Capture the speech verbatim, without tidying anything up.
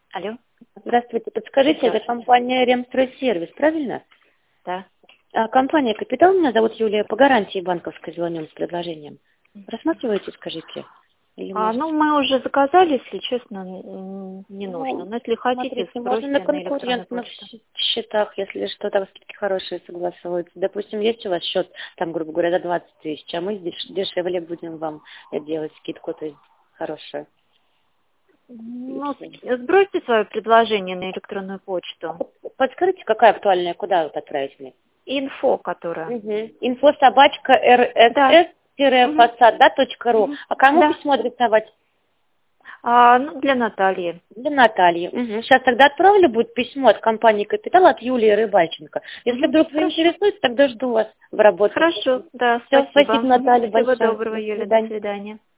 Алло. Здравствуйте. Подскажите, это компания Ремстройсервис, правильно? Да. А, компания «Капитал», меня зовут Юлия, по гарантии банковской звоним с предложением. Рассматриваете, скажите? Или А, может... ну, мы уже заказали, если честно, м, не Ну, нужно. Но если хотите, смотрите, можно на сбросьте на электронную конкурентных почту. щ- счетах, если что-то скидки хорошие согласовываются. Допустим, есть у вас счет, там, грубо говоря, за двадцать тысяч, а мы деш- дешевле будем вам делать скидку, то есть хорошую. Ну, с- сбросьте свое предложение на электронную почту. Подскажите, какая актуальная, куда вы отправить мне? Инфо, которая. Угу. Инфо собачка Да. Мгм. рсс-фасад, да, точка ру. Мгм. А кому Да. письмо адресовать? А, ну, для Натальи. Для Натальи. Угу. Сейчас тогда отправлю будет письмо от компании «Капитал» от Юлии Рыбальченко. Если Мгм. вдруг вы Хорошо. интересуетесь, тогда жду вас в работе. Хорошо, да, Все, спасибо. спасибо, Мгм. Наталья, Всего большое. доброго, До Юля, до свидания. свидания.